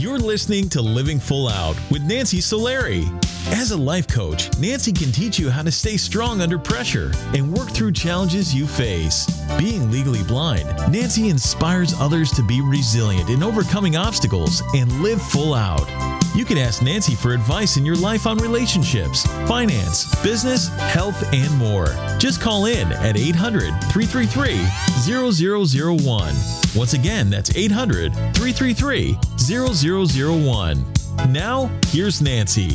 You're listening to Living Full Out with Nancy Solari. As a life coach, Nancy can teach you how to stay strong under pressure and work through challenges you face. Being legally blind, Nancy inspires others to be resilient in overcoming obstacles and live full out. You can ask Nancy for advice in your life on relationships, finance, business, health, and more. Just call in at 800-333-0001. Once again, that's 800-333-0001. Now, here's Nancy.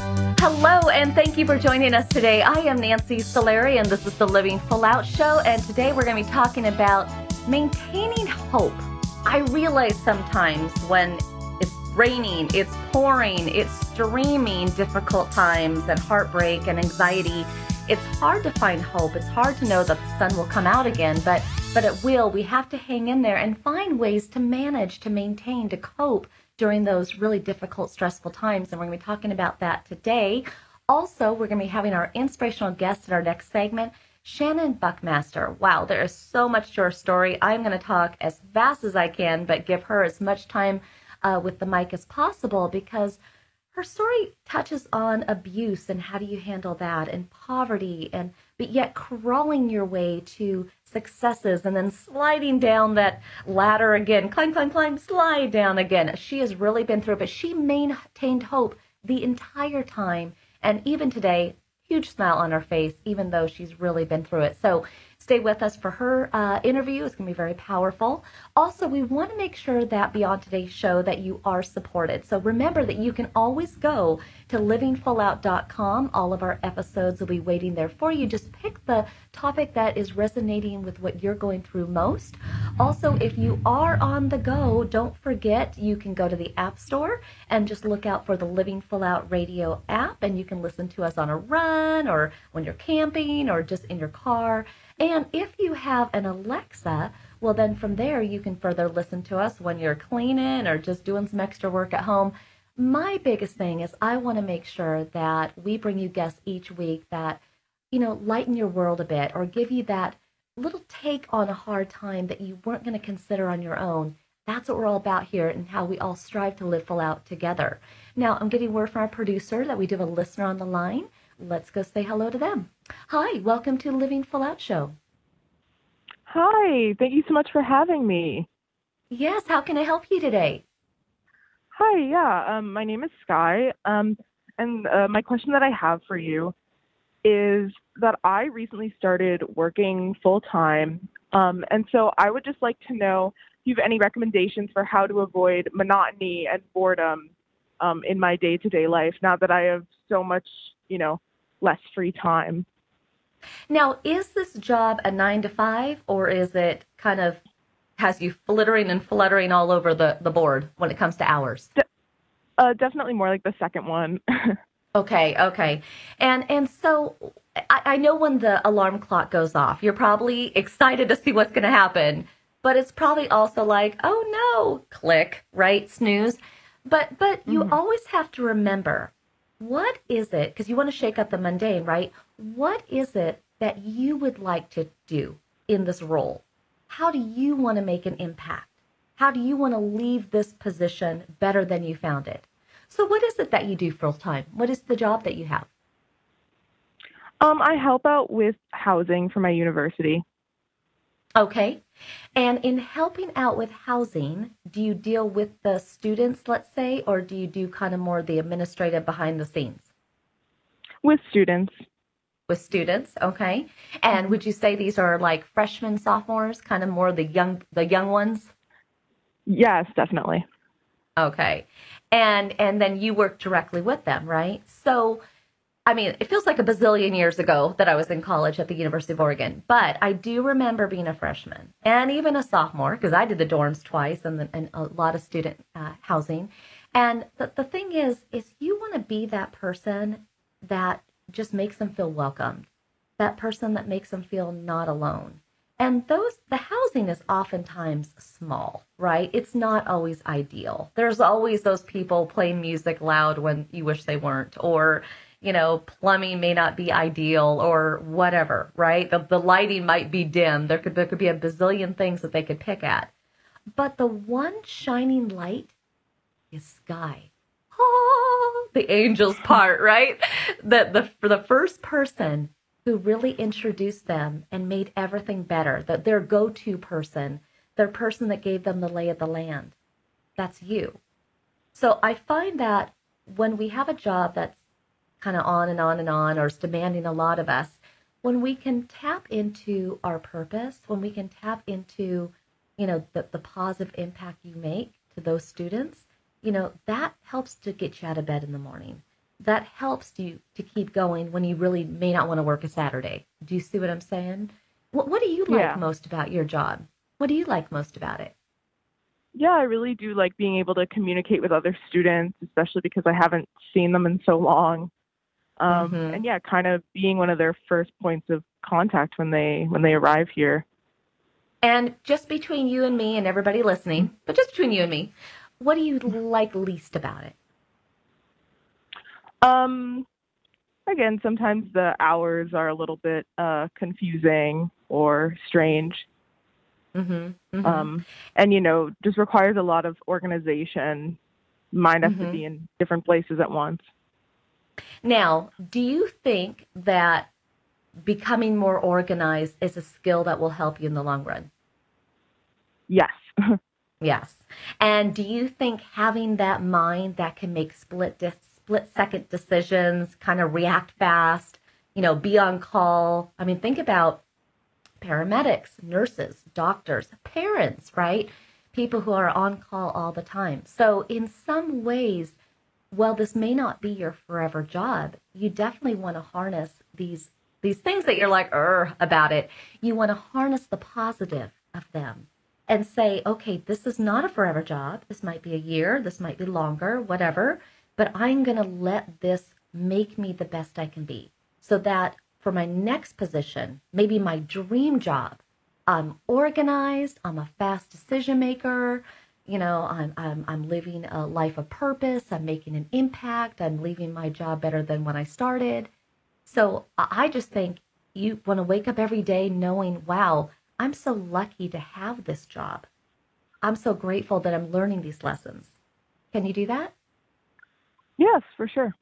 Hello, and thank you for joining us today. I am Nancy Solari, and this is the Living Full Out Show, and today we're going to be talking about maintaining hope. I realize sometimes when it's raining, it's pouring, it's streaming, difficult times and heartbreak and anxiety, it's hard to find hope. It's hard to know that the sun will come out again, but it will. We have to hang in there and find ways to manage, to maintain, to cope during those really difficult, stressful times. And we're going to be talking about that today. Also, we're going to be having our inspirational guest in our next segment, Shannon Buckmaster. Wow, there is so much to her story. I'm going to talk as fast as I can, but give her as much time with the mic as possible, because her story touches on abuse and how do you handle that, and poverty, but yet crawling your way to successes and then sliding down that ladder again, climb, slide down again. She has really been through it, but she maintained hope the entire time. And even today, huge smile on her face, even though she's really been through it. So stay with us for her interview. It's going to be very powerful. Also, we want to make sure that beyond today's show that you are supported. So remember that you can always go to livingfullout.com. All of our episodes will be waiting there for you. Just pick the topic that is resonating with what you're going through most. Also, if you are on the go, don't forget you can go to the App Store and just look out for the Living Full Out Radio app, and you can listen to us on a run or when you're camping or just in your car. And if you have an Alexa, well, then from there you can further listen to us when you're cleaning or just doing some extra work at home. My biggest thing is I want to make sure that we bring you guests each week that, lighten your world a bit or give you that little take on a hard time that you weren't going to consider on your own. That's what we're all about here, and how we all strive to live full out together. Now, I'm getting word from our producer that we do have a listener on the line. Let's go say hello to them. Hi, welcome to the Living Full Out Show. Hi, thank you so much for having me. Yes, how can I help you today? Hi, yeah, my name is Sky, and my question that I have for you is that I recently started working full-time, and so I would just like to know if you have any recommendations for how to avoid monotony and boredom in my day-to-day life now that I have so much, less free time. Now, is this job a 9 to 5, or is it kind of has you flittering and fluttering all over the board when it comes to hours? Definitely more like the second one. Okay. And so I know when the alarm clock goes off, you're probably excited to see what's going to happen, but it's probably also like, oh no, click, right? Snooze. But you always have to remember, what is it, because you want to shake up the mundane, right? What is it that you would like to do in this role? How do you want to make an impact? How do you want to leave this position better than you found it? So what is it that you do full time? What is the job that you have? I help out with housing for my university. Okay. And in helping out with housing, do you deal with the students, let's say, or do you do kind of more the administrative behind the scenes? With students. With students, okay. And would you say these are like freshmen, sophomores, kind of more the young ones? Yes, definitely. Okay. And then you work directly with them, right? So, I mean, it feels like a bazillion years ago that I was in college at the University of Oregon, but I do remember being a freshman and even a sophomore, because I did the dorms twice and a lot of student housing. And the thing is you want to be that person that just makes them feel welcomed, that person that makes them feel not alone. And the housing is oftentimes small, right? It's not always ideal. There's always those people playing music loud when you wish they weren't, or plumbing may not be ideal or whatever, right? The lighting might be dim. There could be a bazillion things that they could pick at. But the one shining light is Sky. Oh, the angels part, right? For the first person who really introduced them and made everything better, that their go-to person, their person that gave them the lay of the land, that's you. So I find that when we have a job that's kind of on and on and on, or is demanding a lot of us, when we can tap into our purpose, when we can tap into, the positive impact you make to those students, that helps to get you out of bed in the morning. That helps you to keep going when you really may not want to work a Saturday. Do you see what I'm saying? What do you like most about your job? What do you like most about it? Yeah, I really do like being able to communicate with other students, especially because I haven't seen them in so long. And yeah, kind of being one of their first points of contact when they arrive here. And just between you and me and everybody listening, but just between you and me, what do you like least about it? Again, sometimes the hours are a little bit confusing or strange. And, just requires a lot of organization. Mind has to be in different places at once. Now, do you think that becoming more organized is a skill that will help you in the long run? Yes. Yes. And do you think having that mind that can make split-second decisions, kind of react fast, be on call? I mean, think about paramedics, nurses, doctors, parents, right? People who are on call all the time. So in some ways, while this may not be your forever job, you definitely want to harness these things that you're like, about it. You want to harness the positive of them and say, okay, this is not a forever job. This might be a year. This might be longer, whatever. But I'm going to let this make me the best I can be so that for my next position, maybe my dream job, I'm organized, I'm a fast decision maker, I'm living a life of purpose, I'm making an impact, I'm leaving my job better than when I started. So I just think you want to wake up every day knowing, wow, I'm so lucky to have this job. I'm so grateful that I'm learning these lessons. Can you do that? Yes, for sure.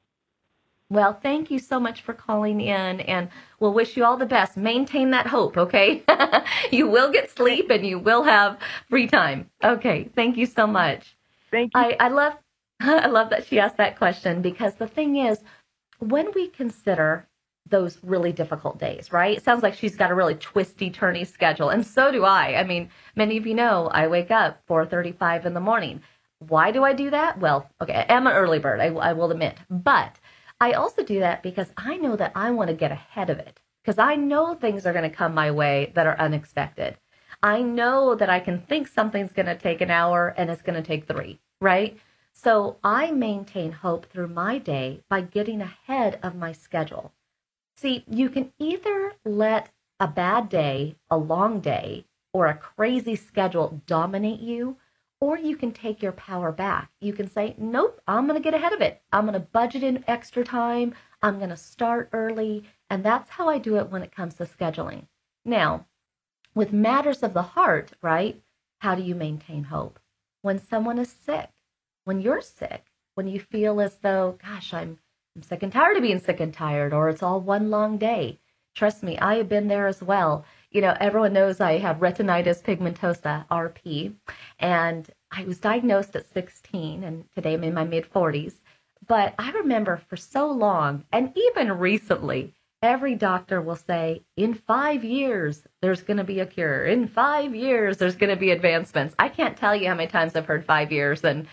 Well, thank you so much for calling in, and we'll wish you all the best. Maintain that hope, okay? You will get sleep and you will have free time. Okay, thank you so much. Thank you. I love that she asked that question, because the thing is, when we consider those really difficult days, right? It sounds like she's got a really twisty-turny schedule, and so do I. I mean, many of you know I wake up 4:35 in the morning. Why do I do that? Well, okay, I'm an early bird, I will admit, but I also do that because I know that I want to get ahead of it, because I know things are going to come my way that are unexpected. I know that I can think something's going to take an hour and it's going to take 3, right? So I maintain hope through my day by getting ahead of my schedule. See, you can either let a bad day, a long day, or a crazy schedule dominate you, or you can take your power back. You can say, nope, I'm going to get ahead of it. I'm going to budget in extra time. I'm going to start early. And that's how I do it when it comes to scheduling. Now, with matters of the heart, right? How do you maintain hope? When someone is sick, when you're sick, when you feel as though, gosh, I'm sick and tired of being sick and tired, or it's all one long day. Trust me, I have been there as well. Everyone knows I have retinitis pigmentosa, RP, and I was diagnosed at 16, and today I'm in my mid-40s. But I remember for so long, and even recently, every doctor will say, in 5 years, there's going to be a cure. In 5 years, there's going to be advancements. I can't tell you how many times I've heard 5 years, and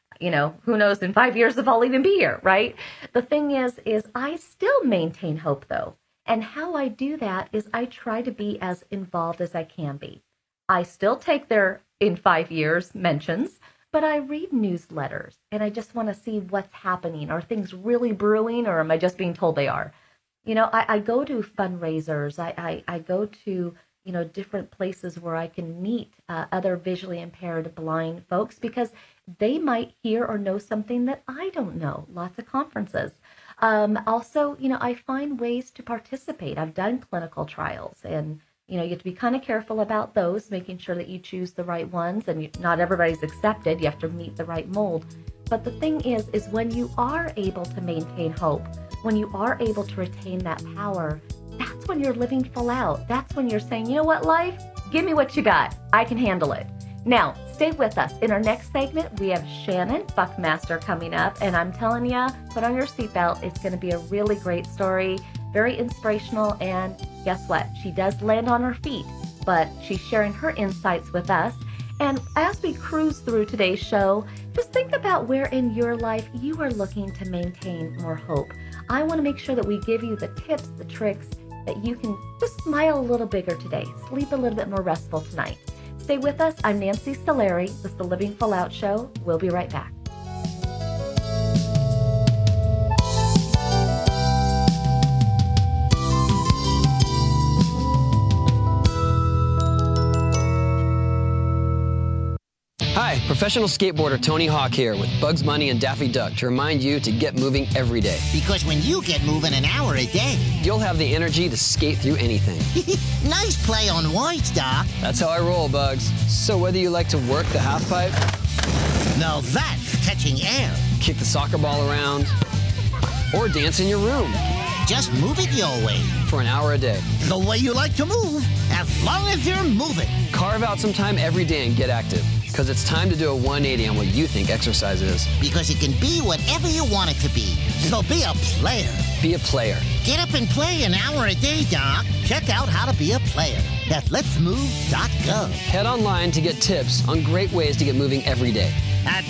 who knows in 5 years if I'll even be here, right? The thing is I still maintain hope, though. And how I do that is I try to be as involved as I can be. I still take their in 5 years mentions, but I read newsletters and I just want to see what's happening. Are things really brewing, or am I just being told they are? I go to fundraisers. I go to, different places where I can meet other visually impaired blind folks, because they might hear or know something that I don't know. Lots of conferences. Also, I find ways to participate. I've done clinical trials, and, you have to be kind of careful about those, making sure that you choose the right ones, and not everybody's accepted. You have to meet the right mold. But the thing is when when you are able to maintain hope, when you are able to retain that power, that's when you're living full out. That's when you're saying, you know what, life, give me what you got. I can handle it. Now, stay with us. In our next segment, we have Shannon Buckmaster coming up, and I'm telling you, put on your seatbelt. It's going to be a really great story, very inspirational, and guess what? She does land on her feet, but she's sharing her insights with us. And as we cruise through today's show, just think about where in your life you are looking to maintain more hope. I want to make sure that we give you the tips, the tricks, that you can just smile a little bigger today, sleep a little bit more restful tonight. Stay with us. I'm Nancy Solari. This is the Living Full Out Show. We'll be right back. Hi, professional skateboarder Tony Hawk here with Bugs Bunny and Daffy Duck to remind you to get moving every day. Because when you get moving an hour a day, you'll have the energy to skate through anything. Nice play on words, Doc. That's how I roll, Bugs. So whether you like to work the half pipe, now that's catching air, kick the soccer ball around, or dance in your room, just move it your way. For an hour a day. The way you like to move, as long as you're moving. Carve out some time every day and get active. Because it's time to do a 180 on what you think exercise is. Because it can be whatever you want it to be. So be a player. Be a player. Get up and play an hour a day, Doc. Check out how to be a player at letsmove.gov. Head online to get tips on great ways to get moving every day. At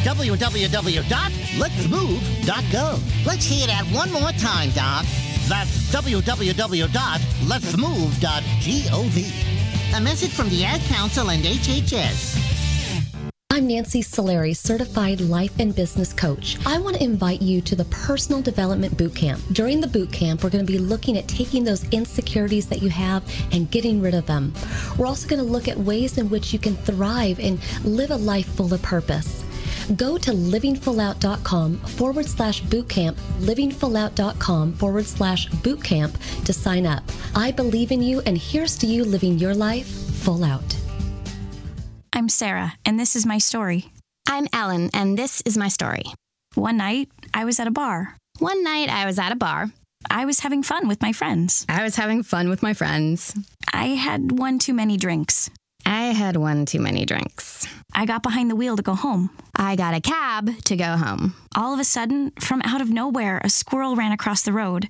www.letsmove.gov. Let's hear that one more time, Doc. That's www.letsmove.gov. A message from the Ad Council and HHS. I'm Nancy Solari, Certified Life and Business Coach. I want to invite you to the Personal Development Boot Camp. During the boot camp, we're going to be looking at taking those insecurities that you have and getting rid of them. We're also going to look at ways in which you can thrive and live a life full of purpose. Go to livingfullout.com/bootcamp, livingfullout.com/bootcamp to sign up. I believe in you, and here's to you living your life full out. I'm Sarah, and this is my story. I'm Ellen, and this is my story. One night, I was at a bar. I was having fun with my friends. I had one too many drinks. I got behind the wheel to go home. I got a cab to go home. All of a sudden, from out of nowhere, a squirrel ran across the road.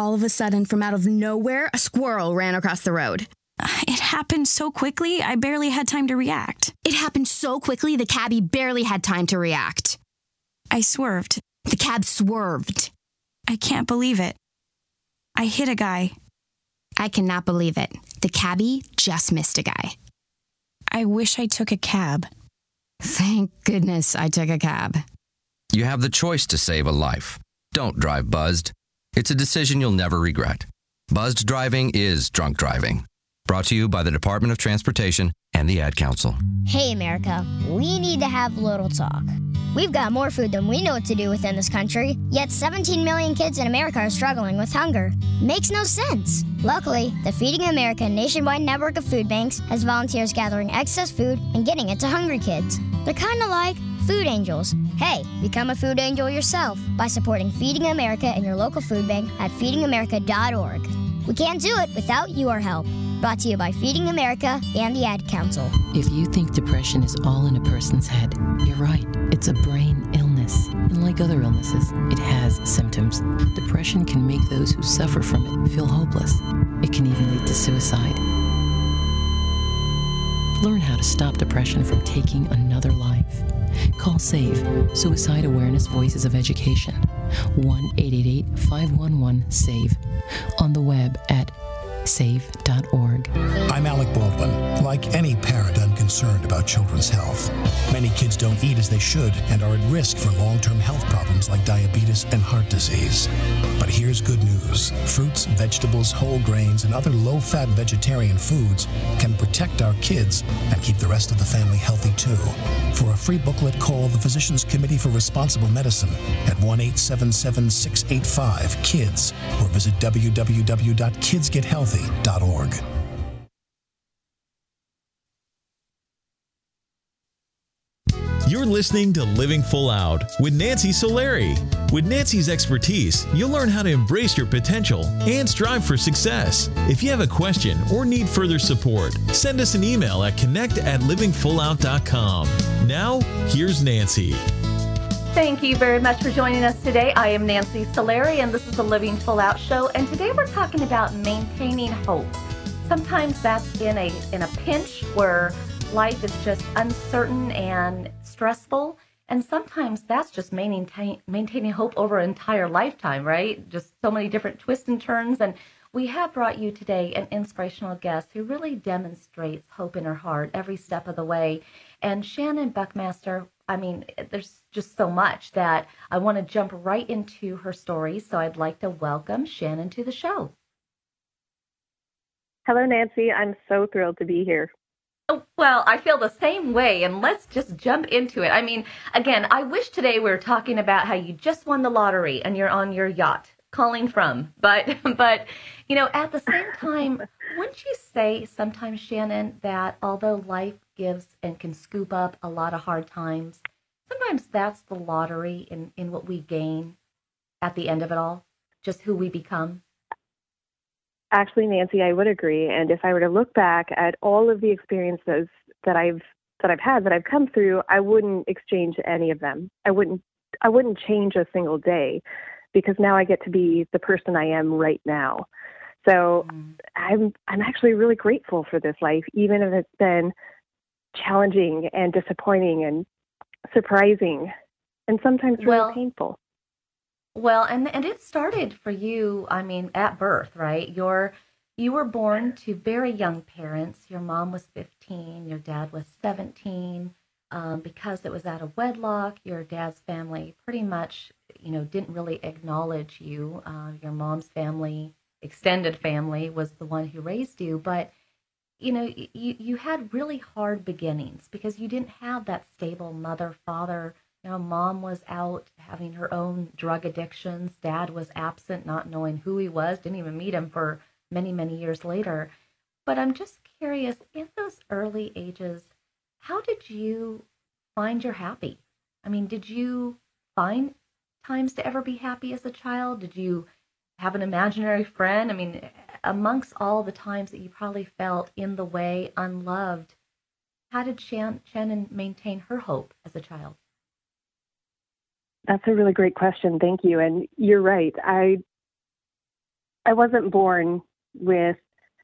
It happened so quickly, I barely had time to react. The cabbie barely had time to react. I swerved. The cab swerved. I can't believe it. I hit a guy. I cannot believe it. The cabbie just missed a guy. I wish I took a cab. Thank goodness I took a cab. You have the choice to save a life. Don't drive buzzed. It's a decision you'll never regret. Buzzed driving is drunk driving. Brought to you by the Department of Transportation and the Ad Council. Hey, America, we need to have a little talk. We've got more food than we know what to do with in this country, yet 17 million kids in America are struggling with hunger. Makes no sense. Luckily, the Feeding America nationwide network of food banks has volunteers gathering excess food and getting it to hungry kids. They're kind of like food angels. Hey, become a food angel yourself by supporting Feeding America and your local food bank at feedingamerica.org. We can't do it without your help. Brought to you by Feeding America and the Ad Council. If you think depression is all in a person's head, you're right. It's a brain illness. And like other illnesses, it has symptoms. Depression can make those who suffer from it feel hopeless. It can even lead to suicide. Learn how to stop depression from taking another life. Call SAVE, Suicide Awareness Voices of Education, 1-888-511-SAVE, on the web at save.org. I'm Alec Baldwin. Like any parent, I'm concerned about children's health. Many kids don't eat as they should and are at risk for long-term health problems like diabetes and heart disease. But here's good news. Fruits, vegetables, whole grains, and other low-fat vegetarian foods can protect our kids and keep the rest of the family healthy too. For a free booklet, call the Physicians Committee for Responsible Medicine at 1-877-685-KIDS or visit www.kidsgethealthy.org. You're listening to Living Full Out with Nancy Solari. With Nancy's expertise, you'll learn how to embrace your potential and strive for success. If you have a question or need further support, send us an email at connect@livingfullout.com. Now, here's Nancy. Thank you very much for joining us today. I am Nancy Solari, and this is the Living Full Out Show. And today we're talking about maintaining hope. Sometimes that's in a pinch where life is just uncertain and stressful, and sometimes that's just maintaining hope over an entire lifetime, right? Just so many different twists and turns. And we have brought you today an inspirational guest who really demonstrates hope in her heart every step of the way. And Shannon Buckmaster, I mean, there's just so much that I want to jump right into her story. So I'd like to welcome Shannon to the show. Hello, Nancy. I'm so thrilled to be here. Oh, well, I feel the same way, and let's just jump into it. I mean, again, I wish today we were talking about how you just won the lottery and you're on your yacht calling from, but you know, at the same time, wouldn't you say sometimes, Shannon, that although life gives and can scoop up a lot of hard times, sometimes that's the lottery in what we gain at the end of it all, just who we become? Actually, Nancy, I would agree. And if I were to look back at all of the experiences that I've had, that I've come through, I wouldn't exchange any of them. I wouldn't change a single day, because now I get to be the person I am right now. So I'm actually really grateful for this life, even if it's been challenging and disappointing and surprising and sometimes really painful. Well, and it started for you, I mean, at birth, right? You were born to very young parents. Your mom was 15, your dad was 17. Because it was out of wedlock, your dad's family pretty much, you know, didn't really acknowledge you. Your mom's family, extended family, was the one who raised you. But, you know, you had really hard beginnings because you didn't have that stable mother, father. You know, mom was out having her own drug addictions. Dad was absent, not knowing who he was, didn't even meet him for many, many years later. But I'm just curious, in those early ages, how did you find your happy? I mean, did you find times to ever be happy as a child? Did you have an imaginary friend? I mean, amongst all the times that you probably felt in the way, unloved, how did Shannon maintain her hope as a child? That's a really great question. Thank you. And you're right. I wasn't born with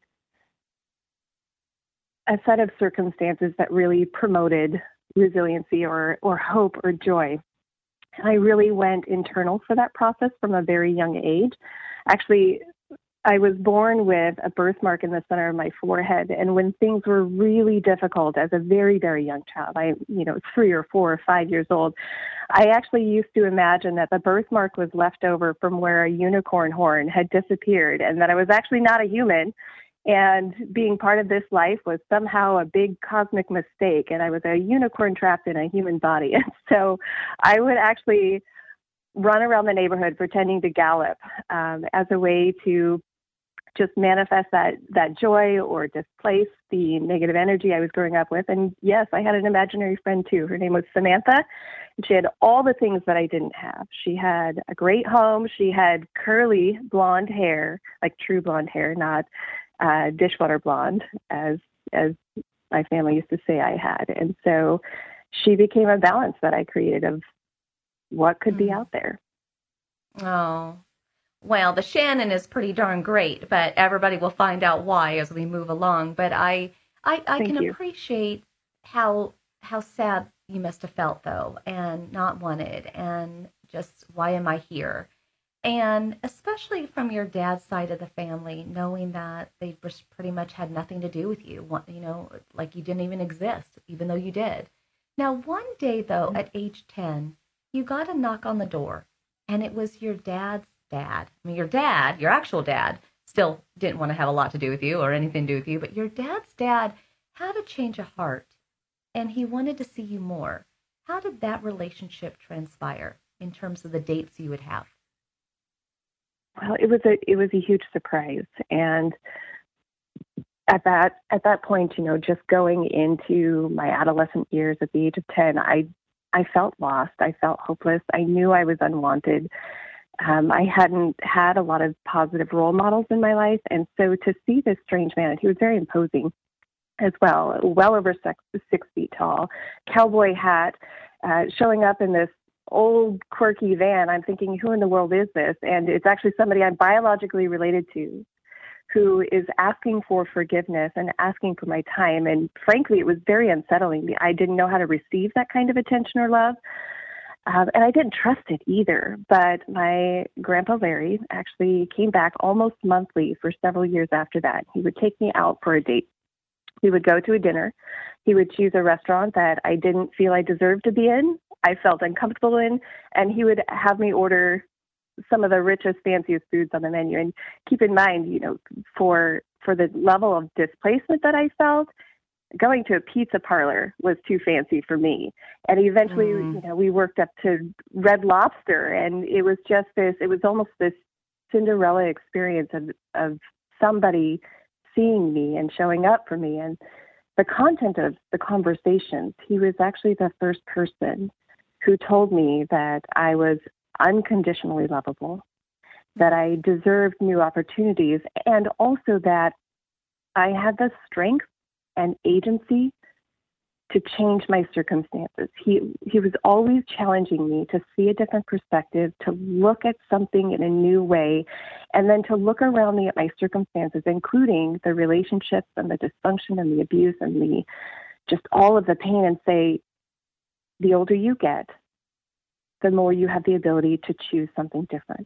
a set of circumstances that really promoted resiliency or hope or joy. And I really went internal for that process from a very young age. Actually, I was born with a birthmark in the center of my forehead. And when things were really difficult as a very, very young child, 3 or 4 or 5 years old, I actually used to imagine that the birthmark was left over from where a unicorn horn had disappeared and that I was actually not a human. And being part of this life was somehow a big cosmic mistake. And I was a unicorn trapped in a human body. And so I would actually run around the neighborhood pretending to gallop as a way to just manifest that joy or displace the negative energy I was growing up with. And yes, I had an imaginary friend too. Her name was Samantha. And she had all the things that I didn't have. She had a great home. She had curly blonde hair, like true blonde hair, not dishwater blonde, as my family used to say I had. And so she became a balance that I created of what could be out there. Oh, well, the Shannon is pretty darn great, but everybody will find out why as we move along. But I can appreciate how sad you must have felt, though, and not wanted, and just, why am I here? And especially from your dad's side of the family, knowing that they pretty much had nothing to do with you, you know, like you didn't even exist, even though you did. Now, one day, though, at age 10, you got a knock on the door, and it was your dad's dad. I mean, your dad, your actual dad, still didn't want to have a lot to do with you or anything to do with you, but your dad's dad had a change of heart, and he wanted to see you more. How did that relationship transpire in terms of the dates you would have? Well, it was a huge surprise, and at that point, you know, just going into my adolescent years at the age of 10, I I felt lost. I felt hopeless. I knew I was unwanted. I hadn't had a lot of positive role models in my life. And so to see this strange man, and he was very imposing as well over 6 feet tall, cowboy hat, showing up in this old quirky van, I'm thinking, who in the world is this? And it's actually somebody I'm biologically related to, who is asking for forgiveness and asking for my time. And frankly, it was very unsettling. I didn't know how to receive that kind of attention or love. And I didn't trust it either. But my grandpa Larry actually came back almost monthly for several years after that. He would take me out for a date. We would go to a dinner. He would choose a restaurant that I didn't feel I deserved to be in, I felt uncomfortable in, and he would have me order some of the richest, fanciest foods on the menu. And keep in mind, for the level of displacement that I felt, going to a pizza parlor was too fancy for me. And eventually, we worked up to Red Lobster, and it was just it was almost this Cinderella experience of somebody seeing me and showing up for me. And the content of the conversations, he was actually the first person who told me that I was unconditionally lovable, that I deserved new opportunities, and also that I had the strength and agency to change my circumstances. He was always challenging me to see a different perspective, to look at something in a new way, and then to look around me at my circumstances, including the relationships and the dysfunction and the abuse and just all of the pain, and say, the older you get, the more you have the ability to choose something different.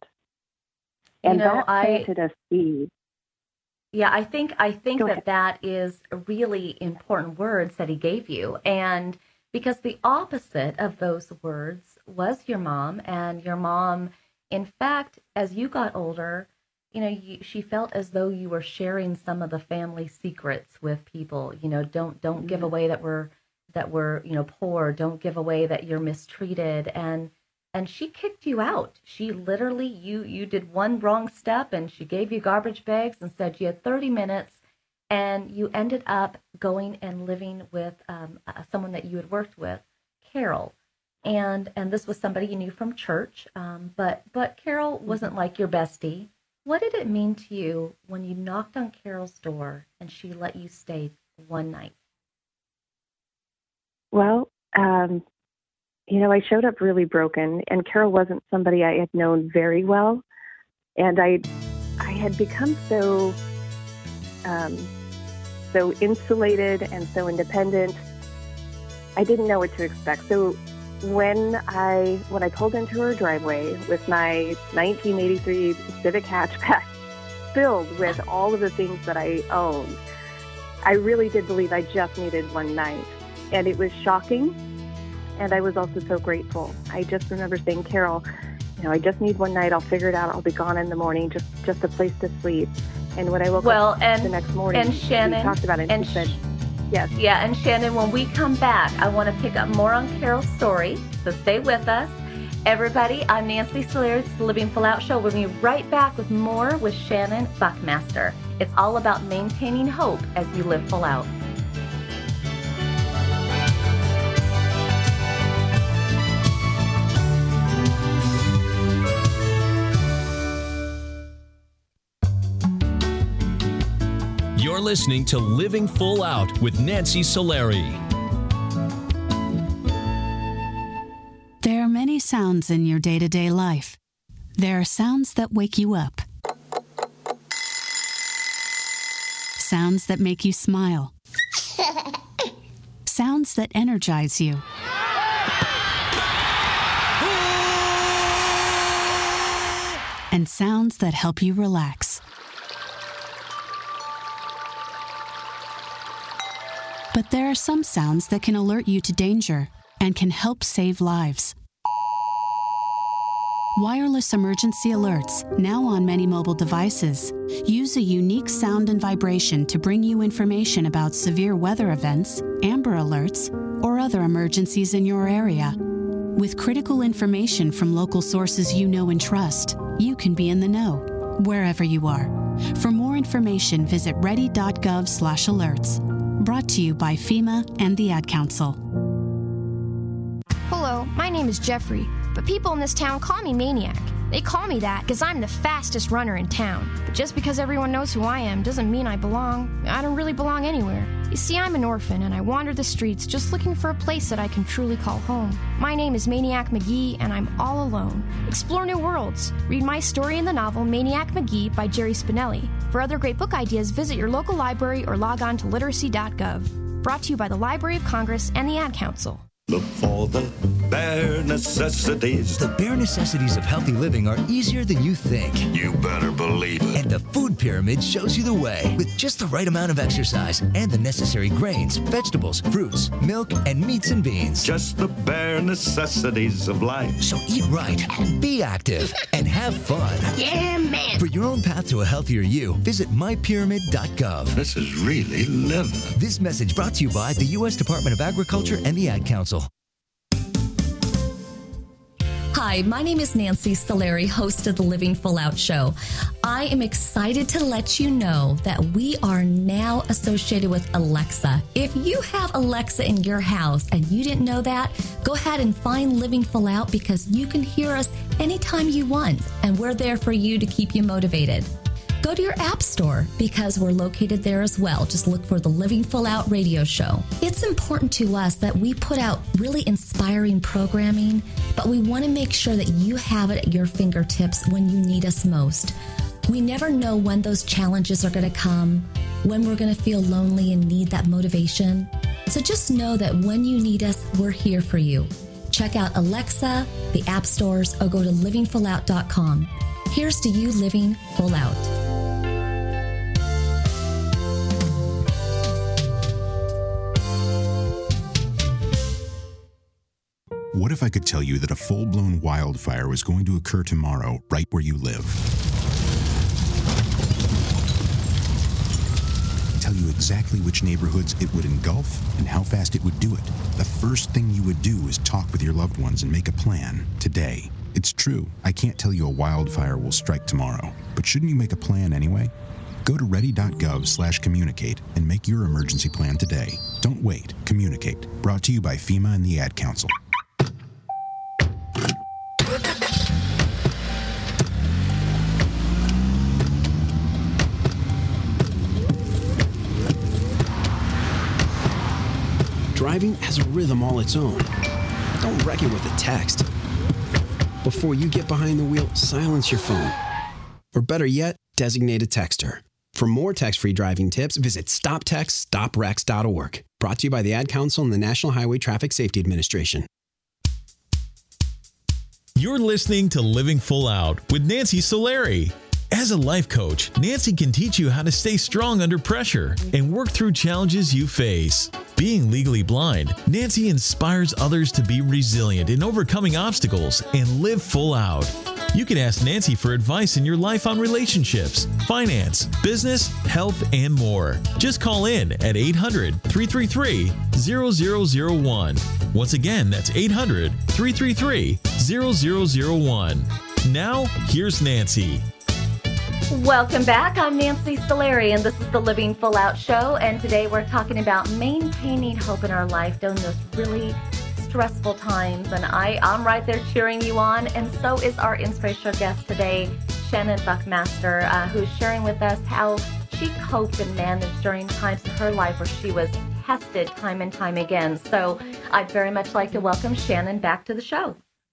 And that planted a seed. Yeah, I think that is really important words that he gave you. And because the opposite of those words was your mom, and your mom, in fact, as you got older, she felt as though you were sharing some of the family secrets with people. Don't give away that we're poor. Don't give away that you're mistreated. And she kicked you out. She literally, you did one wrong step, and she gave you garbage bags and said you had 30 minutes, and you ended up going and living with someone that you had worked with, Carol. And this was somebody you knew from church, but Carol wasn't like your bestie. What did it mean to you when you knocked on Carol's door and she let you stay one night? Well, I showed up really broken, and Carol wasn't somebody I had known very well. And I had become so insulated and so independent. I didn't know what to expect. So when I pulled into her driveway with my 1983 Civic hatchback filled with all of the things that I owned, I really did believe I just needed one night. And it was shocking. And I was also so grateful. I just remember saying, Carol, I just need one night. I'll figure it out. I'll be gone in the morning, just a place to sleep. And when I woke up the next morning, and Shannon, we talked about it, and she said, yes. Yeah, and Shannon, when we come back, I want to pick up more on Carol's story, so stay with us. Everybody, I'm Nancy Solari, it's the Living Full Out Show. We'll be right back with more with Shannon Buckmaster. It's all about maintaining hope as you live full out. You're listening to Living Full Out with Nancy Solari. There are many sounds in your day-to-day life. There are sounds that wake you up. Sounds that make you smile. Sounds that energize you. And sounds that help you relax. But there are some sounds that can alert you to danger and can help save lives. Wireless emergency alerts, now on many mobile devices, use a unique sound and vibration to bring you information about severe weather events, Amber Alerts, or other emergencies in your area. With critical information from local sources you know and trust, you can be in the know, wherever you are. For more information, visit ready.gov/alerts. Brought to you by FEMA and the Ad Council. Hello, name is Jeffrey, but people in this town call me Maniac. They call me that because I'm the fastest runner in town. But just because everyone knows who I am doesn't mean I belong. I don't really belong anywhere. You see, I'm an orphan, and I wander the streets just looking for a place that I can truly call home. My name is Maniac McGee, and I'm all alone. Explore new worlds. Read my story in the novel Maniac McGee by Jerry Spinelli. For other great book ideas, visit your local library or log on to literacy.gov. Brought to you by the Library of Congress and the Ad Council. Look for the bare necessities. The bare necessities of healthy living are easier than you think. You better believe it. And the Food Pyramid shows you the way. With just the right amount of exercise and the necessary grains, vegetables, fruits, milk, and meats and beans. Just the bare necessities of life. So eat right, be active, and have fun. Yeah, man. For your own path to a healthier you, visit mypyramid.gov. This is really living. This message brought to you by the U.S. Department of Agriculture and the Ad Council. Hi, my name is Nancy Solari, host of the Living Full Out Show. I am excited to let you know that we are now associated with Alexa. If you have Alexa in your house and you didn't know that, go ahead and find Living Full Out because you can hear us anytime you want, and we're there for you to keep you motivated. Go to your app store because we're located there as well. Just look for the Living Full Out radio show. It's important to us that we put out really inspiring programming, but we want to make sure that you have it at your fingertips when you need us most. We never know when those challenges are going to come, when we're going to feel lonely and need that motivation. So just know that when you need us, we're here for you. Check out Alexa, the app stores, or go to livingfullout.com. Here's to you living full out. What if I could tell you that a full-blown wildfire was going to occur tomorrow right where you live? Tell you exactly which neighborhoods it would engulf and how fast it would do it. The first thing you would do is talk with your loved ones and make a plan today. It's true, I can't tell you a wildfire will strike tomorrow, but shouldn't you make a plan anyway? Go to ready.gov/communicate and make your emergency plan today. Don't wait, communicate. Brought to you by FEMA and the Ad Council. Driving has a rhythm all its own. Don't wreck it with a text. Before you get behind the wheel, silence your phone. Or better yet, designate a texter. For more text-free driving tips, visit stoptextstoprex.org. Brought to you by the Ad Council and the National Highway Traffic Safety Administration. You're listening to Living Full Out with Nancy Solari. As a life coach, Nancy can teach you how to stay strong under pressure and work through challenges you face. Being legally blind, Nancy inspires others to be resilient in overcoming obstacles and live full out. You can ask Nancy for advice in your life on relationships, finance, business, health, and more. Just call in at 800-333-0001. Once again, that's 800-333-0001. Now, here's Nancy. Welcome back. I'm Nancy Solari, and this is the Living Full Out Show. And today we're talking about maintaining hope in our life during those really stressful times. And I'm right there cheering you on. And so is our inspirational guest today, Shannon Buckmaster, who's sharing with us how she coped and managed during times in her life where she was tested time and time again. So I'd very much like to welcome Shannon back to the show.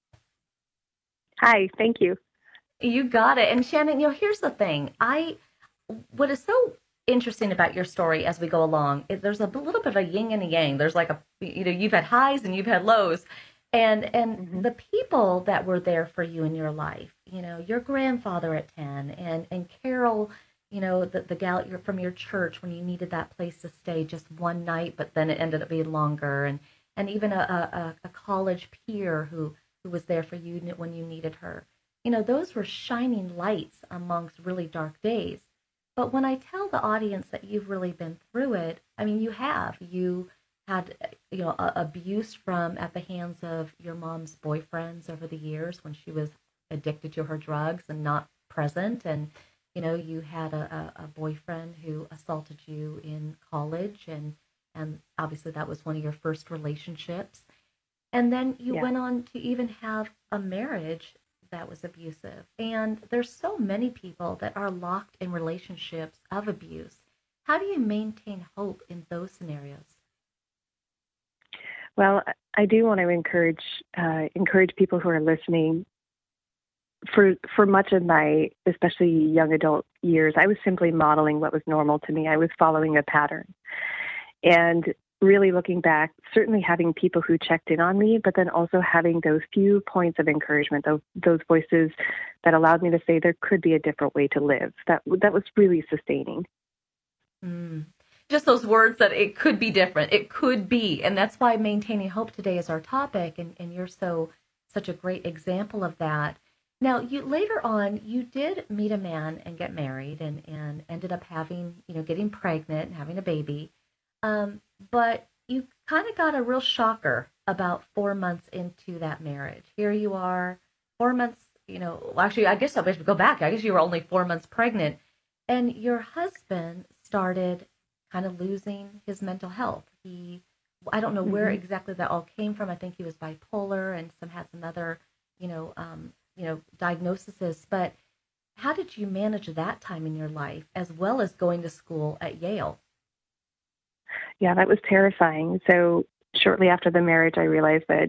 Hi, thank you. You got it. And Shannon, here's the thing. What is so interesting about your story as we go along, there's a little bit of a yin and a yang. There's like you've had highs and you've had lows. And the people that were there for you in your life, your grandfather at 10 and Carol, the gal from your church when you needed that place to stay just one night, but then it ended up being longer. And even a college peer who was there for you when you needed her. Those were shining lights amongst really dark days. But when I tell the audience that you've really been through it, I mean, you have. You had, abuse at the hands of your mom's boyfriends over the years when she was addicted to her drugs and not present. And, you had a boyfriend who assaulted you in college. And obviously that was one of your first relationships. And then you went on to even have a marriage that was abusive. And there's so many people that are locked in relationships of abuse. How do you maintain hope in those scenarios? Well, I do want to encourage people who are listening. For much of my, especially young adult years, I was simply modeling what was normal to me. I was following a pattern. And really looking back, certainly having people who checked in on me, but then also having those few points of encouragement, those voices that allowed me to say there could be a different way to live. That was really sustaining. Just those words that it could be different. It could be. And that's why maintaining hope today is our topic. And you're such a great example of that. Now, later on, you did meet a man and get married and ended up getting pregnant and having a baby. But you kind of got a real shocker about 4 months into that marriage. Here you are, 4 months, actually, I guess I should go back. I guess you were only 4 months pregnant. And your husband started kind of losing his mental health. I don't know where exactly that all came from. I think he was bipolar and had some other, diagnoses. But how did you manage that time in your life as well as going to school at Yale? Yeah, that was terrifying. So shortly after the marriage, I realized that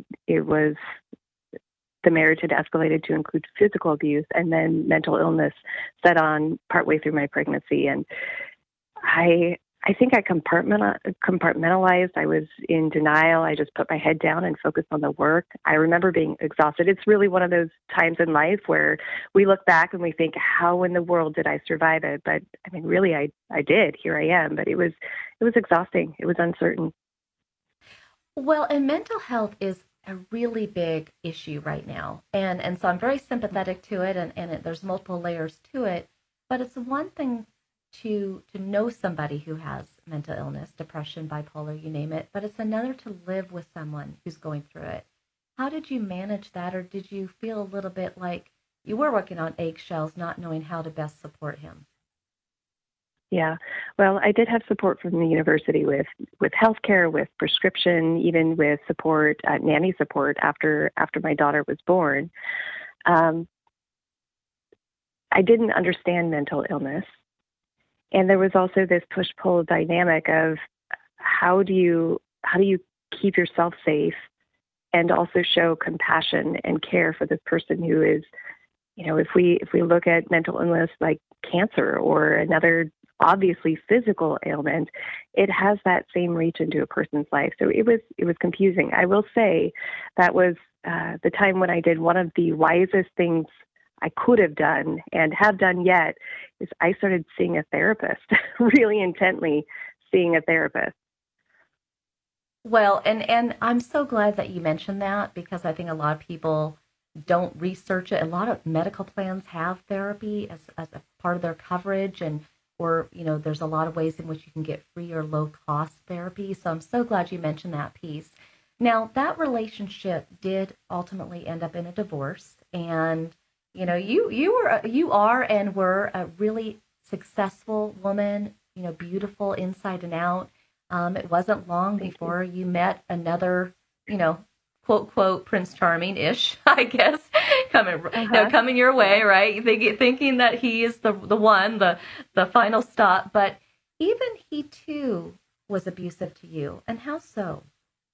the marriage had escalated to include physical abuse, and then mental illness set on partway through my pregnancy. And I think I compartmentalized. I was in denial. I just put my head down and focused on the work. I remember being exhausted. It's really one of those times in life where we look back and we think, how in the world did I survive it? But I mean, really, I did. Here I am. But it was exhausting. It was uncertain. Well, and mental health is a really big issue right now. And so I'm very sympathetic to it, and there's multiple layers to it. But it's one thing to know somebody who has mental illness, depression, bipolar, you name it, but it's another to live with someone who's going through it. How did you manage that, or did you feel a little bit like you were working on eggshells, not knowing how to best support him? Yeah, well, I did have support from the university with healthcare, with prescription, even with support, nanny support after my daughter was born. I didn't understand mental illness. And there was also this push-pull dynamic of how do you keep yourself safe and also show compassion and care for this person who is, if we look at mental illness like cancer or another obviously physical ailment, it has that same reach into a person's life. So it was confusing. I will say that was the time when I did one of the wisest things I could have done and have done yet is I started seeing a therapist, really intently seeing a therapist. Well, and I'm so glad that you mentioned that, because I think a lot of people don't research it. A lot of medical plans have therapy as a part of their coverage, or there's a lot of ways in which you can get free or low cost therapy. So I'm so glad you mentioned that piece. Now, that relationship did ultimately end up in a divorce, and you are and were a really successful woman, beautiful inside and out. It wasn't long before you met another, quote, quote, Prince Charming-ish, I guess, coming your way, right? Thinking that he is the one, the final stop. But even he, too, was abusive to you. And how so?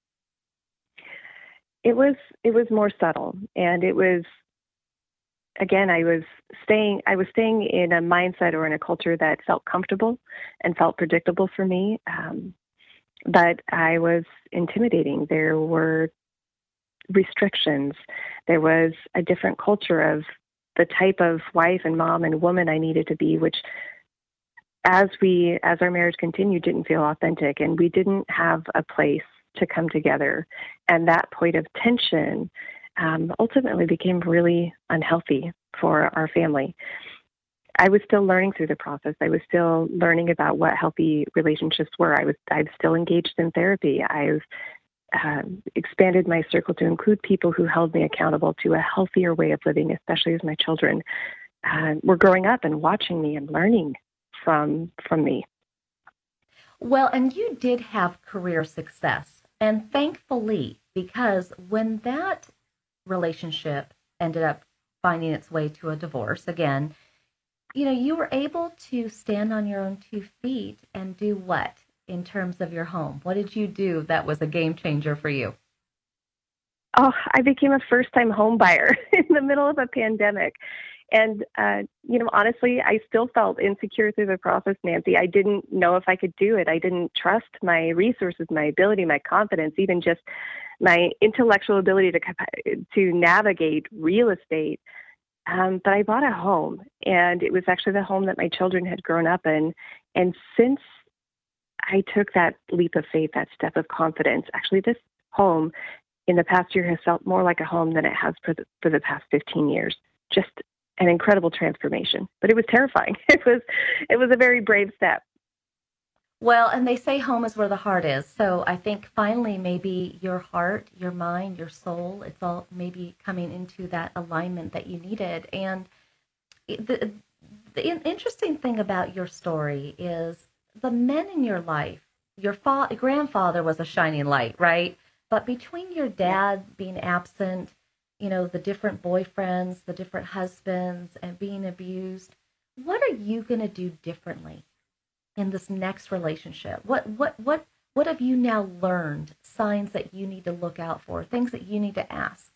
It was more subtle. And it was, again, I was staying in a mindset or in a culture that felt comfortable and felt predictable for me. But I was intimidating. There were restrictions. There was a different culture of the type of wife and mom and woman I needed to be, which as our marriage continued, didn't feel authentic, and we didn't have a place to come together. And that point of tension ultimately became really unhealthy for our family. I was still learning through the process. I was still learning about what healthy relationships were. I've still engaged in therapy. I've expanded my circle to include people who held me accountable to a healthier way of living, especially as my children were growing up and watching me and learning from me. Well, and you did have career success. And thankfully, because when that relationship ended up finding its way to a divorce again, you were able to stand on your own 2 feet and do what in terms of your home? What did you do that was a game changer for you? Oh, I became a first-time home buyer in the middle of a pandemic. And, honestly, I still felt insecure through the process, Nancy. I didn't know if I could do it. I didn't trust my resources, my ability, my confidence, even just my intellectual ability to navigate real estate. But I bought a home, and it was actually the home that my children had grown up in. And since I took that leap of faith, that step of confidence, actually this home in the past year has felt more like a home than it has for the past 15 years. Just an incredible transformation, but it was terrifying. It was a very brave step. Well, and they say home is where the heart is. So I think finally maybe your heart, your mind, your soul, it's all maybe coming into that alignment that you needed. And the interesting thing about your story is the men in your life, your grandfather was a shining light, right? But between your dad being absent, the different boyfriends, the different husbands, and being abused, what are you going to do differently in this next relationship? What have you now learned, signs that you need to look out for, things that you need to ask?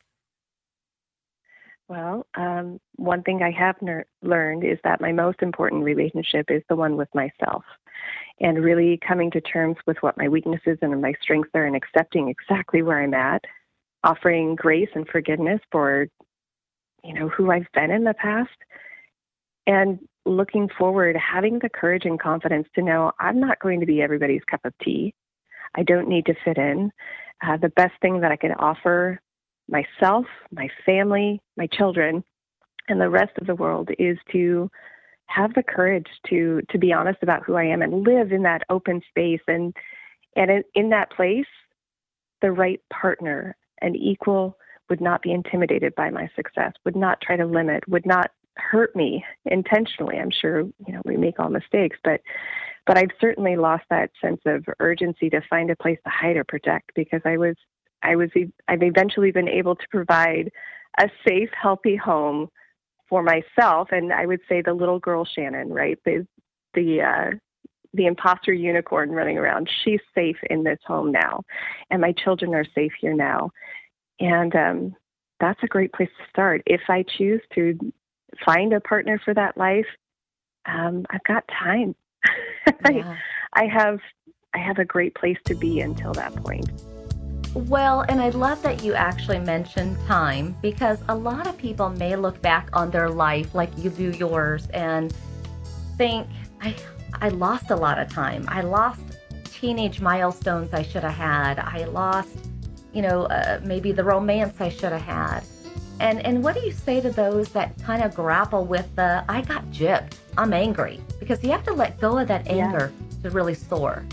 Well, one thing I have learned is that my most important relationship is the one with myself, and really coming to terms with what my weaknesses and my strengths are and accepting exactly where I'm at, offering grace and forgiveness for, who I've been in the past, and looking forward, having the courage and confidence to know I'm not going to be everybody's cup of tea. I don't need to fit in. The best thing that I can offer myself, my family, my children, and the rest of the world is to have the courage to be honest about who I am and live in that open space. And in that place, the right partner, an equal, would not be intimidated by my success, would not try to limit, would not hurt me intentionally. I'm sure, we make all mistakes, but I've certainly lost that sense of urgency to find a place to hide or protect, because I've eventually been able to provide a safe, healthy home for myself. And I would say the little girl Shannon, right? The imposter unicorn running around, she's safe in this home now. And my children are safe here now. And that's a great place to start. If I choose to find a partner for that life, I've got time. Yeah. I have a great place to be until that point. Well, and I love that you actually mentioned time, because a lot of people may look back on their life like you do yours and think, I lost a lot of time. I lost teenage milestones I should have had. I lost, maybe the romance I should have had. And what do you say to those that kind of grapple with I got gypped, I'm angry? Because you have to let go of that anger to really soar.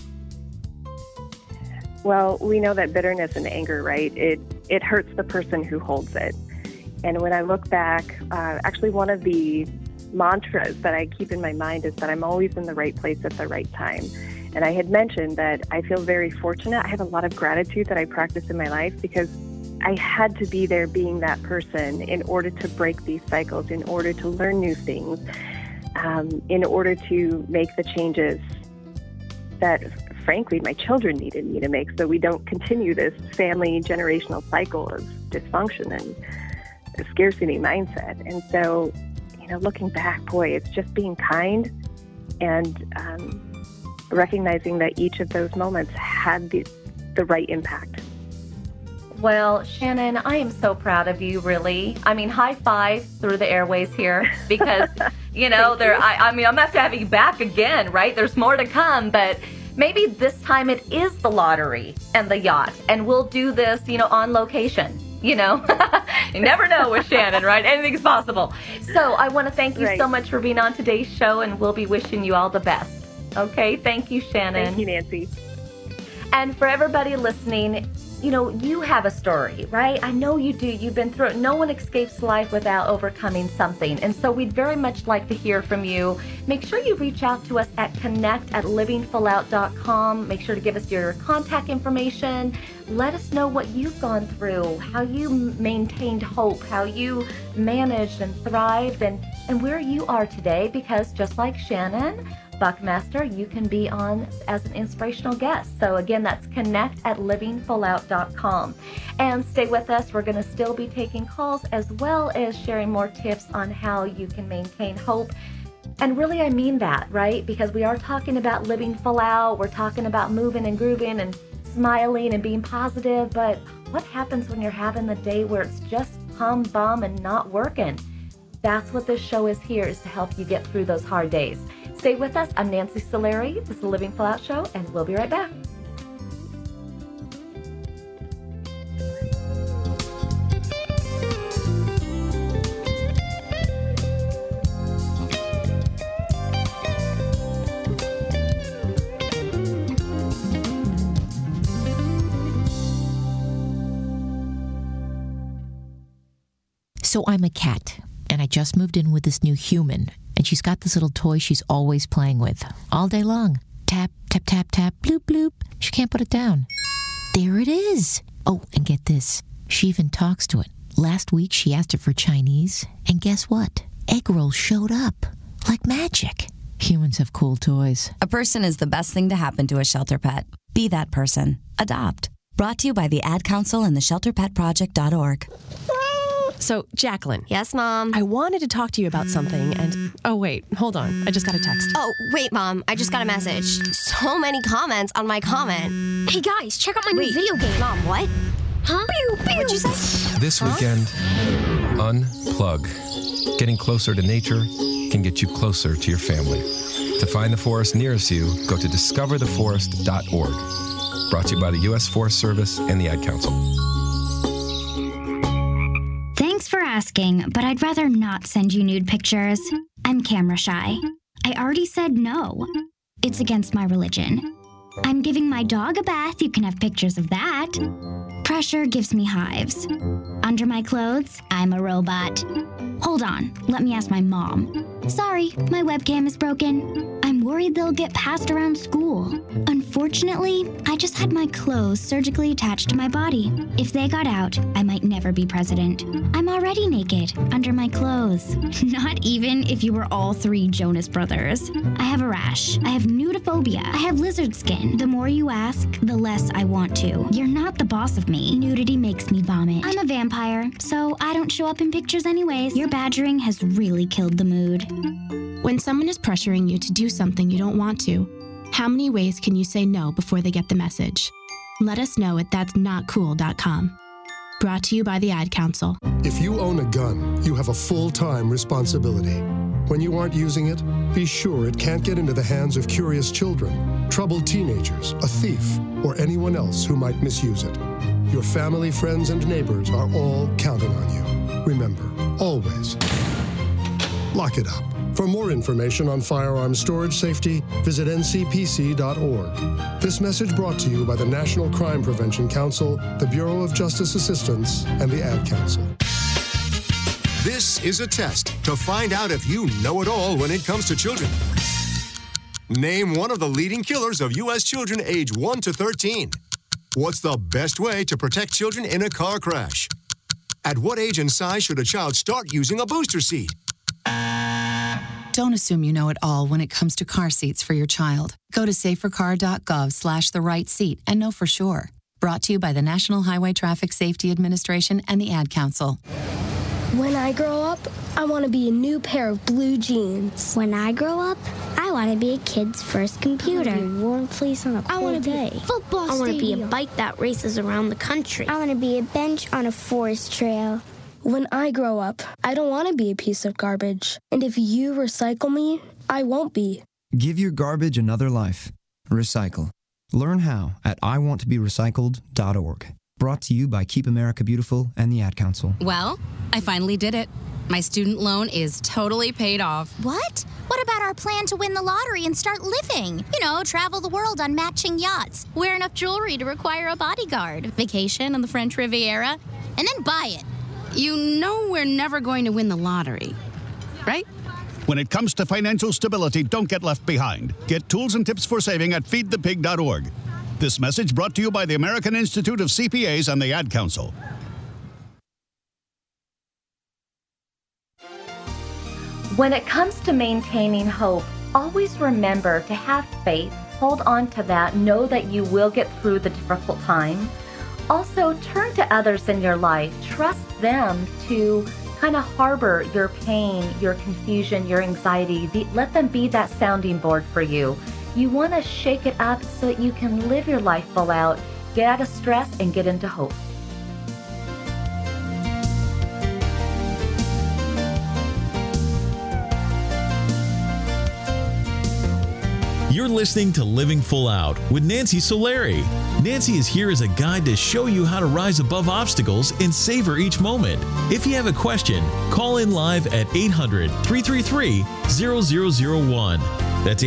Well, we know that bitterness and anger, right? It hurts the person who holds it. And when I look back, actually one of the mantras that I keep in my mind is that I'm always in the right place at the right time. And I had mentioned that I feel very fortunate. I have a lot of gratitude that I practice in my life, because I had to be there being that person in order to break these cycles, in order to learn new things, in order to make the changes that, frankly, my children needed me to make, so we don't continue this family generational cycle of dysfunction and a scarcity mindset. And so, looking back, boy, it's just being kind and recognizing that each of those moments had the right impact. Well, Shannon, I am so proud of you, really. I mean, high five through the airways here, because, I'm going to have to have you back again, right? There's more to come, but maybe this time it is the lottery and the yacht, and we'll do this, on location. You never know with Shannon, right? Anything's possible. So I want to thank you so much for being on today's show, and we'll be wishing you all the best. Okay? Thank you, Shannon. Thank you, Nancy. And for everybody listening, you have a story, right? I know you do. You've been through it. No one escapes life without overcoming something. And so we'd very much like to hear from you. Make sure you reach out to us at connect@livingfullout.com. Make sure to give us your contact information. Let us know what you've gone through, how you maintained hope, how you managed and thrived, and where you are today, because just like Shannon Buckmaster, you can be on as an inspirational guest. So again, that's connect@livingfullout.com. And stay with us. We're going to still be taking calls as well as sharing more tips on how you can maintain hope. And really, I mean that, right? Because we are talking about living full out. We're talking about moving and grooving and smiling and being positive. But what happens when you're having the day where it's just hum bum and not working? That's what this show is here, is to help you get through those hard days. Stay with us. I'm Nancy Solari. This is the Living Full Out Show, and we'll be right back. So I'm a cat, and I just moved in with this new human, and she's got this little toy she's always playing with, all day long. Tap, tap, tap, tap, bloop, bloop. She can't put it down. There it is. Oh, and get this. She even talks to it. Last week, she asked it for Chinese, and guess what? Egg rolls showed up. Like magic. Humans have cool toys. A person is the best thing to happen to a shelter pet. Be that person. Adopt. Brought to you by the Ad Council and the ShelterPetProject.org. So, Jacqueline. Yes, Mom? I wanted to talk to you about something, and... Oh, wait. Hold on. I just got a text. Oh, wait, Mom. I just got a message. So many comments on my comment. Hey, guys, check out my new video game. Mom, what? Huh? Pew, pew. What'd you say? This weekend, unplug. Getting closer to nature can get you closer to your family. To find the forest nearest you, go to discovertheforest.org. Brought to you by the U.S. Forest Service and the Ad Council. Thanks for asking, but I'd rather not send you nude pictures. I'm camera shy. I already said no. It's against my religion. I'm giving my dog a bath. You can have pictures of that. Pressure gives me hives. Under my clothes, I'm a robot. Hold on, let me ask my mom. Sorry, my webcam is broken. I'm worried they'll get passed around school. Unfortunately, I just had my clothes surgically attached to my body. If they got out, I might never be president. I'm already naked, under my clothes. Not even if you were all three Jonas Brothers. I have a rash. I have nudophobia. I have lizard skin. The more you ask, the less I want to. You're not the boss of me. Nudity makes me vomit. I'm a vampire, so I don't show up in pictures anyways. Your badgering has really killed the mood. When someone is pressuring you to do something you don't want to, how many ways can you say no before they get the message? Let us know at that'snotcool.com. Brought to you by the Ad Council. If you own a gun, you have a full-time responsibility. When you aren't using it, be sure it can't get into the hands of curious children, troubled teenagers, a thief, or anyone else who might misuse it. Your family, friends, and neighbors are all counting on you. Remember, always, lock it up. For more information on firearm storage safety, visit ncpc.org. This message brought to you by the National Crime Prevention Council, the Bureau of Justice Assistance, and the Ad Council. This is a test to find out if you know it all when it comes to children. Name one of the leading killers of U.S. children age 1 to 13. What's the best way to protect children in a car crash? At what age and size should a child start using a booster seat? Don't assume you know it all when it comes to car seats for your child. Go to safercar.gov/the-right-seat and know for sure. Brought to you by the National Highway Traffic Safety Administration and the Ad Council. When I grow up, I want to be a new pair of blue jeans. When I grow up, I want to be a kid's first computer. I want to be a warm fleece on a cold day. Football I want to be a stadium. bike that races around the country. I want to be a bench on a forest trail. When I grow up, I don't want to be a piece of garbage. And if you recycle me, I won't be. Give your garbage another life. Recycle. Learn how at iwanttoberecycled.org. Brought to you by Keep America Beautiful and the Ad Council. Well, I finally did it. My student loan is totally paid off. What? What about our plan to win the lottery and start living? You know, travel the world on matching yachts, wear enough jewelry to require a bodyguard, vacation on the French Riviera, and then buy it. You know we're never going to win the lottery, right? When it comes to financial stability, don't get left behind. Get tools and tips for saving at feedthepig.org. This message brought to you by the American Institute of CPAs and the Ad Council. When it comes to maintaining hope, always remember to have faith, hold on to that, know that you will get through the difficult time. Also, turn to others in your life. Trust them to kind of harbor your pain, your confusion, your anxiety. Let them be that sounding board for you. You want to shake it up so that you can live your life full out, get out of stress, and get into hope. You're listening to Living Full Out with Nancy Solari. Nancy is here as a guide to show you how to rise above obstacles and savor each moment. If you have a question, call in live at 800-333-0001. That's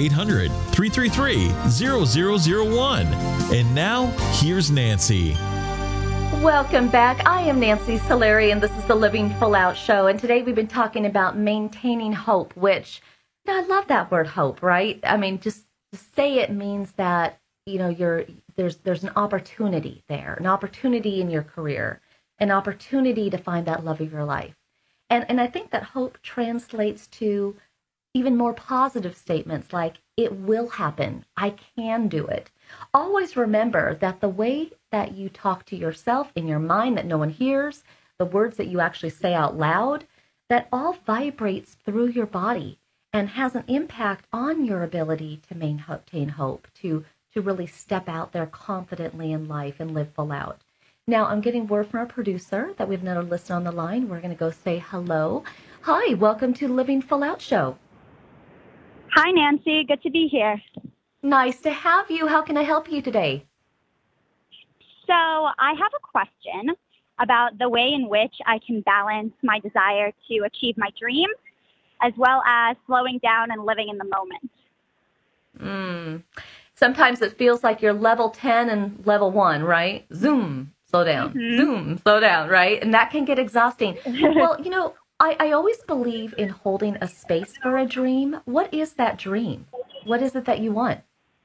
800-333-0001. And now, here's Nancy. Welcome back. I am Nancy Solari, and this is the Living Full Out Show. And today we've been talking about maintaining hope, which, I love that word hope, right? I mean, just to say it means that, there's an opportunity there, an opportunity in your career, an opportunity to find that love of your life. And I think that hope translates to even more positive statements like, it will happen, I can do it. Always remember that the way that you talk to yourself in your mind that no one hears, the words that you actually say out loud, that all vibrates through your body and has an impact on your ability to maintain hope, to really step out there confidently in life and live full out. Now, I'm getting word from our producer that we have another listener on the line. We're going to go say hello. Hi, welcome to Living Full Out Show. Hi, Nancy. Good to be here. Nice to have you. How can I help you today? So I have a question about the way in which I can balance my desire to achieve my dreams as well as slowing down and living in the moment. Sometimes it feels like you're level 10 and level 1, right? Zoom, slow down. Mm-hmm. Zoom, slow down, right? And that can get exhausting. Well, I always believe in holding a space for a dream. What is that dream? What is it that you want?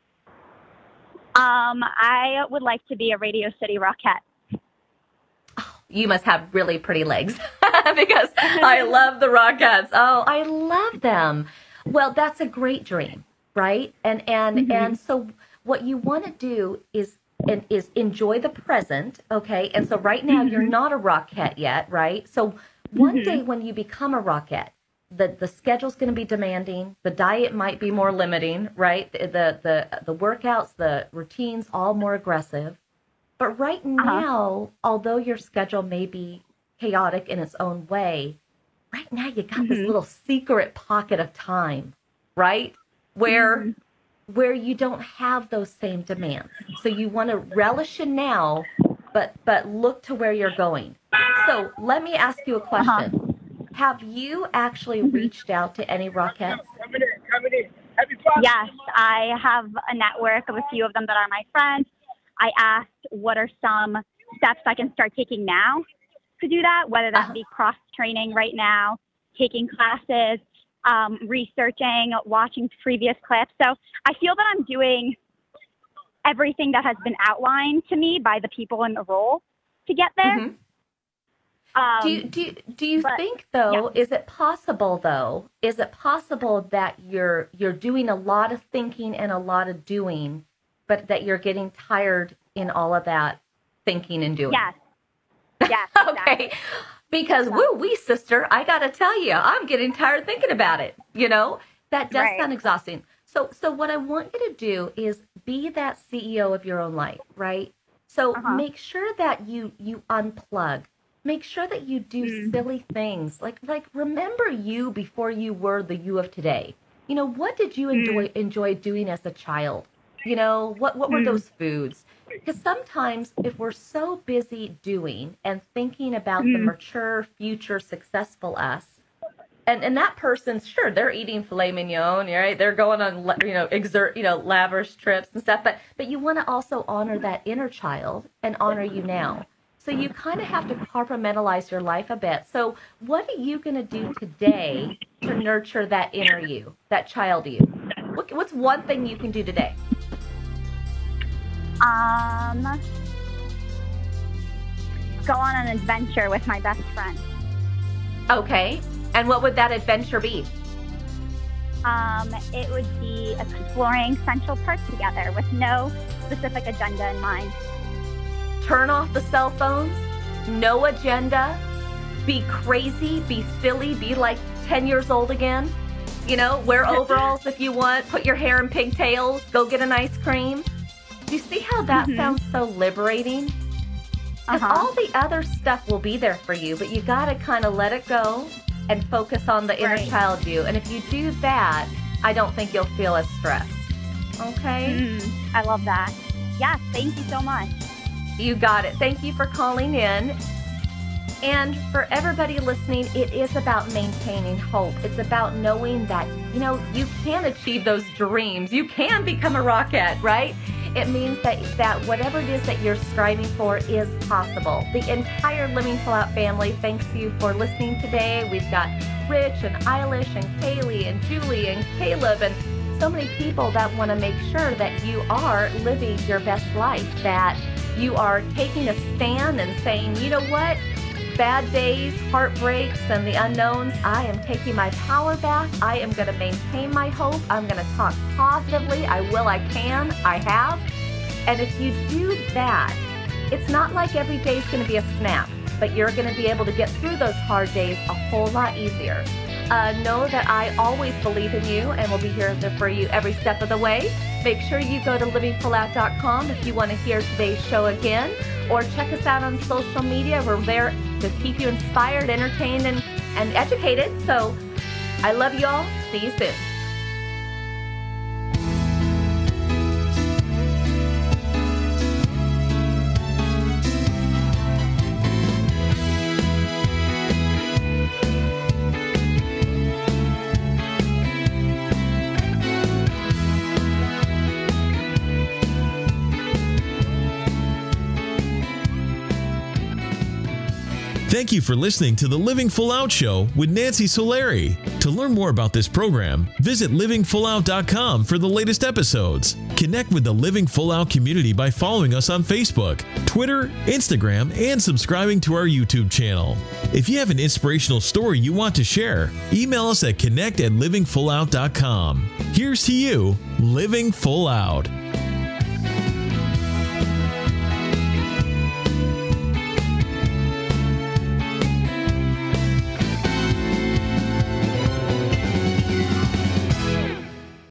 I would like to be a Radio City Rockette. You must have really pretty legs because I love the Rockettes. Oh, I love them. Well, that's a great dream, right? And so what you want to do is enjoy the present, okay? And so right now you're not a Rockette yet, right? So one day when you become a Rockette, the schedule's going to be demanding, the diet might be more limiting, right? The workouts, the routines, all more aggressive. But right now, although your schedule may be chaotic in its own way, right now you got this little secret pocket of time, right? Where you don't have those same demands. So you want to relish in now, but look to where you're going. So let me ask you a question. Have you actually reached out to any Rockettes? Yes, I have a network of a few of them that are my friends. I asked what are some steps I can start taking now to do that, whether that be cross-training right now, taking classes, researching, watching previous clips. So I feel that I'm doing everything that has been outlined to me by the people in the role to get there. Do you think, though, is it possible that you're doing a lot of thinking and a lot of doing, but that you're getting tired in all of that thinking and doing? Yes. Okay. Because, woo-wee, sister, I got to tell you, I'm getting tired thinking about it. That does sound exhausting. So what I want you to do is be that CEO of your own life, right? So make sure that you unplug. Make sure that you do silly things. Like remember you before you were the you of today. What did you enjoy doing as a child? What were those foods? Because sometimes if we're so busy doing and thinking about the mature, future, successful us, And that person's, sure, they're eating filet mignon, right? They're going on, lavish trips and stuff. But you want to also honor that inner child and honor you now. So you kind of have to compartmentalize your life a bit. So what are you going to do today to nurture that inner you, that child you? What's one thing you can do today? Go on an adventure with my best friend. Okay. And what would that adventure be? It would be exploring Central Park together with no specific agenda in mind. Turn off the cell phones, no agenda, be crazy, be silly, be like 10 years old again. Wear overalls if you want, put your hair in pigtails, go get an ice cream. Do you see how that sounds so liberating? Because all the other stuff will be there for you, but you got to kind of let it go and focus on the inner child you. And if you do that, I don't think you'll feel as stressed. Okay? I love that. Yes, thank you so much. You got it. Thank you for calling in. And for everybody listening, it is about maintaining hope. It's about knowing that, you can achieve those dreams. You can become a rockette, right? It means that whatever it is that you're striving for is possible. The entire Living Full Out family thanks you for listening today. We've got Rich and Eilish and Kaylee and Julie and Caleb and so many people that want to make sure that you are living your best life, that you are taking a stand and saying, you know what? Bad days, heartbreaks, and the unknowns, I am taking my power back. I am going to maintain my hope. I'm going to talk positively. I will, I can, I have. And if you do that, it's not like every day is going to be a snap, but you're going to be able to get through those hard days a whole lot easier. Know that I always believe in you and will be here for you every step of the way. Make sure you go to livingfullout.com if you want to hear today's show again, or check us out on social media. We're there to keep you inspired, entertained, and educated. So I love you all. See you soon. Thank you for listening to the Living Full Out Show with Nancy Solari. To learn more about this program, visit livingfullout.com for the latest episodes. Connect with the Living Full Out community by following us on Facebook, Twitter, Instagram, and subscribing to our YouTube channel. If you have an inspirational story you want to share, email us at connect@livingfullout.com. Here's to you, Living Full Out.